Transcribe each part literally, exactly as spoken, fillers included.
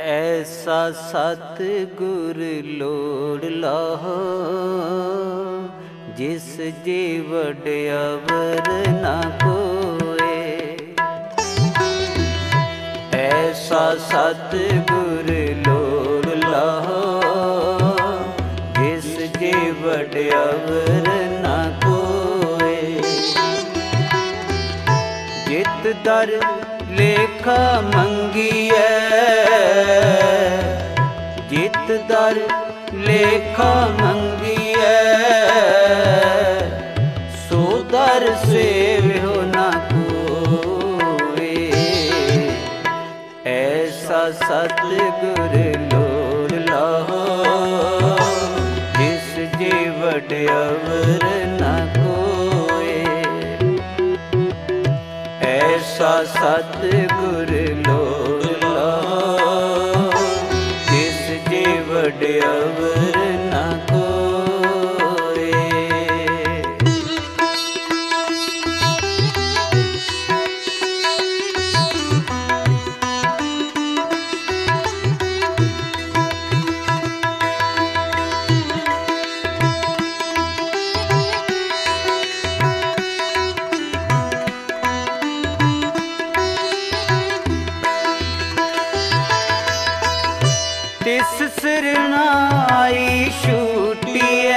ऐसा सतगुर लोड़ लाहो, जिस जी वड्यावर ना कोए। ऐसा सतगुर लोड़ लाहो, जिस जी वड्यावर ना कोए। जित दर लेखा मंगिए, जित दर लेखा मंगिए, सो दर सेव्यो ना कोए। ऐसा सतगुर लोड़ लाहो, जिस जी वड्यावर ना कोए। ऐसा सतगुर लोड़ लाहो, जिस जी वड्यावर ना कोए। तिस सिरनाई छूटिए,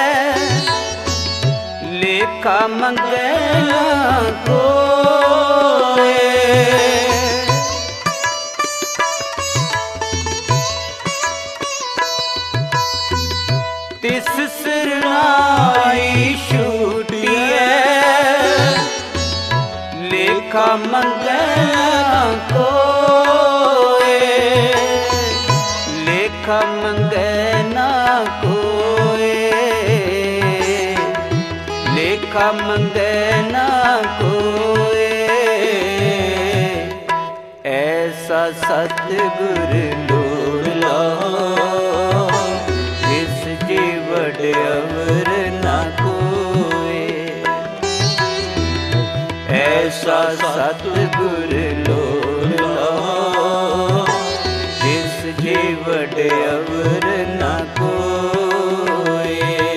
लेखा मंगे ना कोए। तिस सिरनाई छूटिए, लेखा मंगे ना कोए। लेखा मंगे ना कोए, लेखा मंगे ना कोए। ऐसा सतगुर लोड़ लाहो, जिस जी वड्यावर ना कोए। ऐसा सतगुर लोड़ लाहो, जिस जी वड्यावर ना कोए।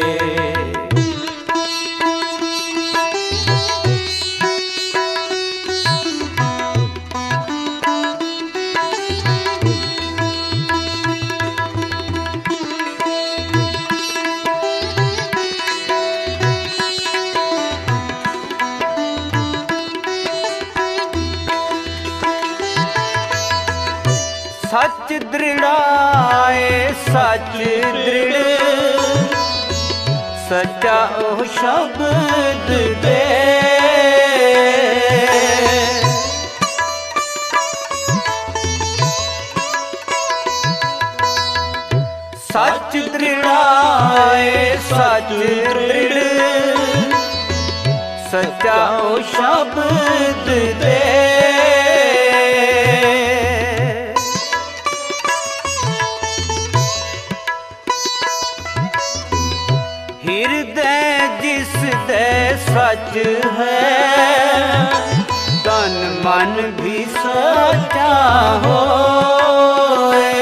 सच दृढ़ाए सच दृढ़, सच्चा ओ शब्द दे। सच दृढ़ाए सच दृढ़, सच्चा ओ शब्द दे। हिरदय जिस दे सच है, तन मन भी सच्चा होए।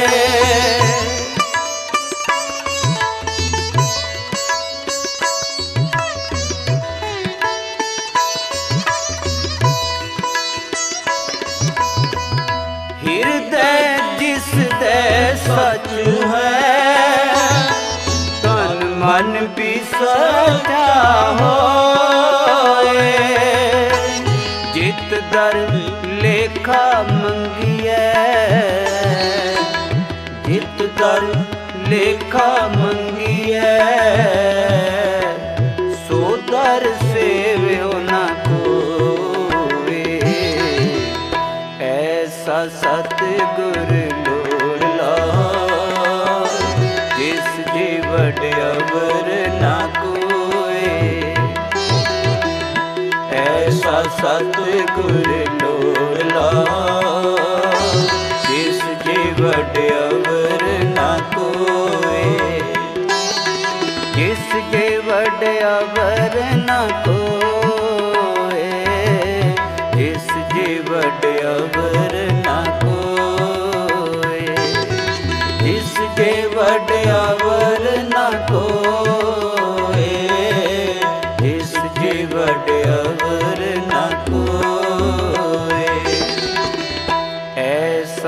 हिरदय जिस दे सच है, मन भी सच्चा होए। जित दर लेखा मंगिए, जित दर लेखा मंगिए, सो दर सेव्यो ना कोए। ऐसा सतगुर लोड़ लाहो, जिस जी वड्यावर ना कोए। ऐसा सतगुर लोड़ लाहो, जिस जी वड्यावर ना कोए। जिस जी वड्यावर ना कोए, जिस जी वड्यावर ना कोए।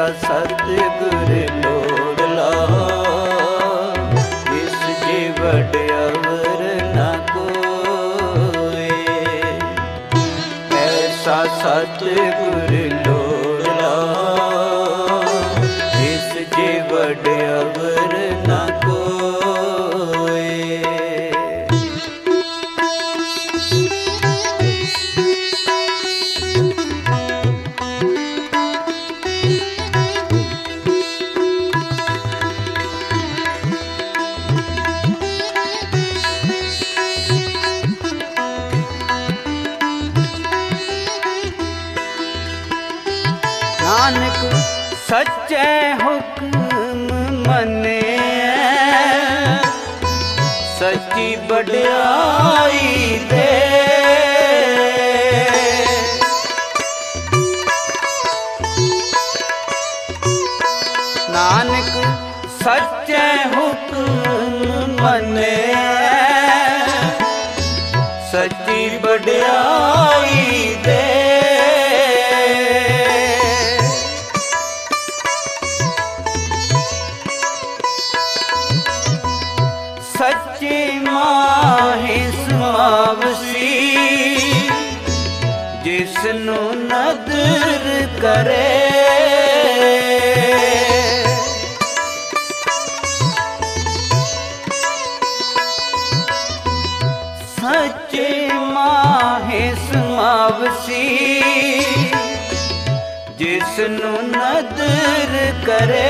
ਐਸਾ ਸਤਿਗੁਰ ਲੋੜਲਾ, ਜਿਸ ਜੇ ਵਡ ਅਵਰ ਨ ਕੋਇ। ਐਸਾ ਸਤਿਗੁਰ ਲੋੜਲਾ, ਜਿਸ ਜੇ ਵਡ ਅਵਰ ਨ ਕੋਇ। ਨਾਨਕ ਸੱਚੇ ਹੁਕਮ ਮੰਨਿਐ, ਸੱਚੀ ਵਡਿਆਈ ਦੇ। ਨਾਨਕ ਸੱਚੇ ਹੁਕਮ ਮੰਨਿਐ, ਸੱਚੀ ਵਡਿਆਈ ਦੇ। ਸੱਚੀ ਮਾਹੀ ਸਮਾਵਸੀ, ਜਿਸਨੂੰ ਨਦਰ ਕਰੇ। ਸੱਚੀ ਮਾਹੀ ਸਮਾਵਸੀ, ਜਿਸਨੂੰ ਨਦਰ ਕਰੇ।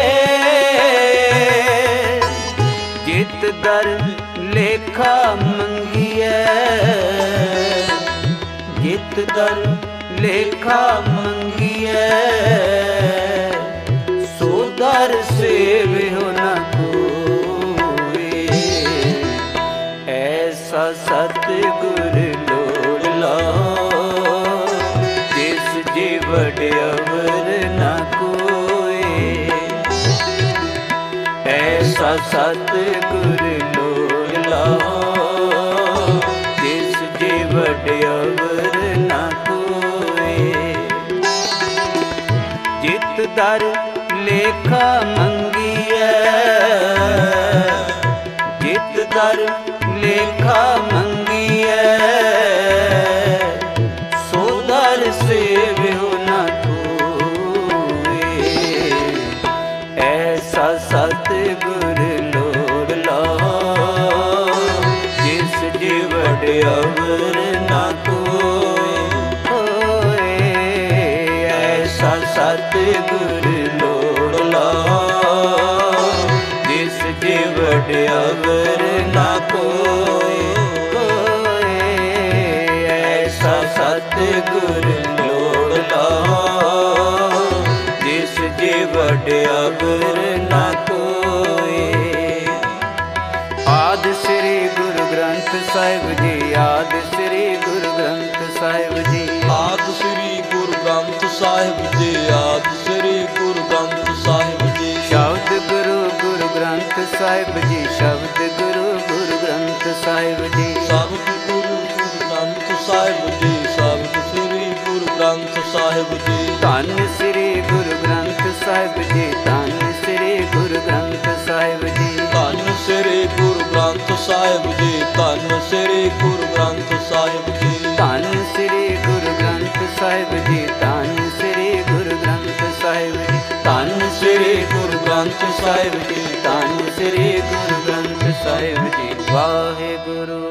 ਜਿਤ ਦਰ ਲੇਖਾ ਮੰਗੀਐ, ਜਿਤ ਦਰ ਲੇਖਾ ਮੰਗੀਐ, ਸੋ ਦਰ ਸੇਵਿਓ ਨ ਕੋਇ। ਐਸਾ ਸਤਿਗੁਰ ਲੋੜਲਾ, ਜਿਸ ਜੇ ਵਡ ਅਵਰ ਨ ਕੋਇ। ਐਸਾ ਸਤਿਗੁਰ ਲੋੜਲਾ, ਜਿਸ ਜੇ ਵਡ ਅਵਰ ਨ ਕੋਇ। ਜਿਤ ਦਰ ਲੇਖਾ ਮੰਗੀਐ, ਜਿਤ ਦਰ ਲੇਖਾ ਮੰਗੀਐ, ਸੋ ਦਰ ਸੇਵਿਓ ਨ ਕੋਇ। ਐਸਾ ਸਤਿਗੁਰ ਲੋੜਲਾ, ਜਿਸ ਜੇ ਵਡ ਅਵਰ ਨ ਕੋਇ। ਐਸਾ ਸਤਿਗੁਰ ਲੋੜਲਾ, ਜਿਸ ਜੇ ਵਡ ਅਵਰ ਨ ਕੋਇ। ਐਸਾ ਸਤਿਗੁਰ ਲੋੜਲਾ, ਜਿਸ ਜੇ ਵਡ ਅਵਰ ਨ ਕੋਇ। ਆਦਿ ਸ੍ਰੀ ਗੁਰੂ ਗ੍ਰੰਥ ਸਾਹਿਬ ਜੀ, ਆਦਿ ਸ੍ਰੀ ਗੁਰੂ ਗ੍ਰੰਥ ਸਾਹਿਬ ਜੀ, ਆਦਿ ਸ੍ਰੀ ਗੁਰੂ ਗ੍ਰੰਥ ਸਾਹਿਬ ਜੀ, ਆਦਿ ਸ੍ਰੀ ਗੁਰੂ ਗ੍ਰੰਥ ਸਾਹਿਬ ਜੀ। ਸ਼ਬਦ ਗੁਰੂ ਗੁਰੂ ਗ੍ਰੰਥ ਸਾਹਿਬ ਜੀ, ਸ਼ਬਦ ਗੁਰੂ ਗੁਰੂ ਗ੍ਰੰਥ ਸਾਹਿਬ ਜੀ, ਸ਼ਬਦ ਗੁਰੂ ਗੁਰੂ ਗ੍ਰੰਥ ਸਾਹਿਬ ਜੀ, ਸ਼ਬਦ ਸ੍ਰੀ ਗੁਰੂ ਗ੍ਰੰਥ ਸਾਹਿਬ ਜੀ। ਧੰਨ ਸ੍ਰੀ ਗੁਰੂ ਗ੍ਰੰਥ ਸਾਹਿਬ ਜੀ, ਧੰਨ ਸ੍ਰੀ ਗੁਰੂ ਗ੍ਰੰਥ ਸਾਹਿਬ ਜੀ। ਧੰਨ ਸ੍ਰੀ ਗੁਰੂ ਗ੍ਰੰਥ ਸਾਹਿਬ ਜੀ, ਧੰਨ ਸ੍ਰੀ ਗੁਰੂ ਗ੍ਰੰਥ ਸਾਹਿਬ ਜੀ। ਧੰਨ ਸ੍ਰੀ ਗੁਰੂ ਗ੍ਰੰਥ ਸਾਹਿਬ ਜੀ, ਧੰਨ ਸ੍ਰੀ ਗੁਰੂ ਗ੍ਰੰਥ ਸਾਹਿਬ ਜੀ। ਧੰਨ ਸ੍ਰੀ ਗੁਰੂ ਗ੍ਰੰਥ ਸਾਹਿਬ ਜੀ, ਧੰਨ ਸ੍ਰੀ ਗੁਰੂ ਗ੍ਰੰਥ ਸਾਹਿਬ ਜੀ। ਵਾਹਿਗੁਰੂ